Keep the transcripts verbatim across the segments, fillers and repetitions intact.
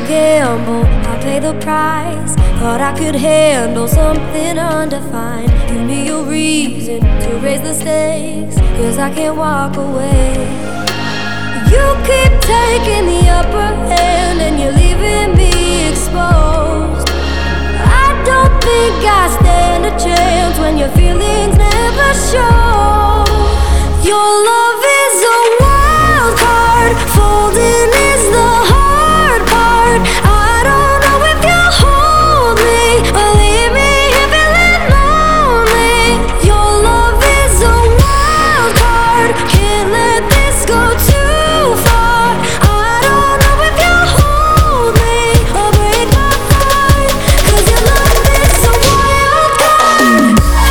gamble, I pay the price. Thought I could handle something undefined. Give me a reason to raise the stakes, 'cause I can't walk away. You keep taking the upper hand and you're leaving me exposed. I don't think I stand a chance when your feelings never show. Your love is a wild card, folding is the hard part. I don't know if you'll hold me or leave me here feeling lonely. Your love is a wild card, can't let this go too far. I don't know if you'll hold me or break my heart, 'cause your love is a wild card.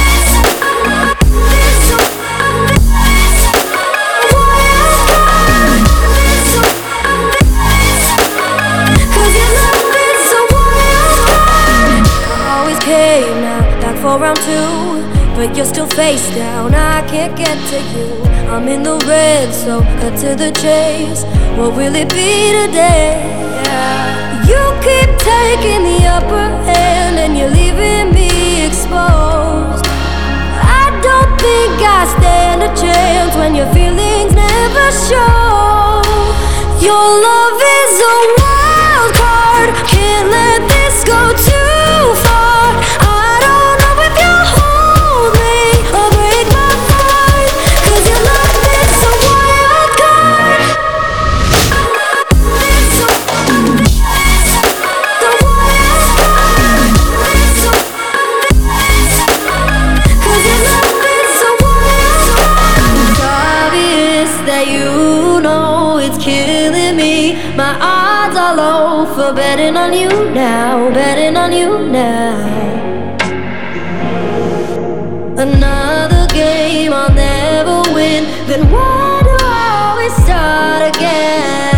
It's a for round two, but you're still face down. I can't get to you. I'm in the red, so cut to the chase. What will it be today? You keep taking the upper hand and you're leaving me exposed. I don't think I stand a chance when your feelings never show. Your love is a wild card, can't let this go too far. I don't know if you'll hold me or break my heart, 'cause your love is a wild card. It's a, the wild card. It's a, 'cause your love is a wild card. It's obvious that you know it's killing me. My odds are low for betting on you now, betting on you now. Another game I'll never win, then why do I always start again?